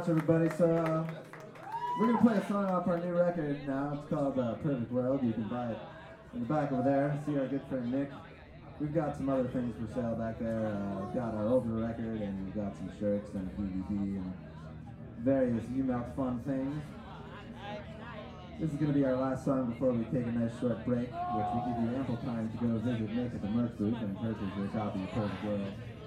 much, everybody. So we're gonna play a song off our new record now. It's called Perfect World. You can buy it in the back over there. See our good friend Nick. We've got some other things for sale back there. We've got our older record, and we've got some shirts and a DVD and various UMouth fun things. This is going to be our last song before we take a nice short break, which will give you ample time to go visit Nick at the merch booth and purchase your copy of Perfect World.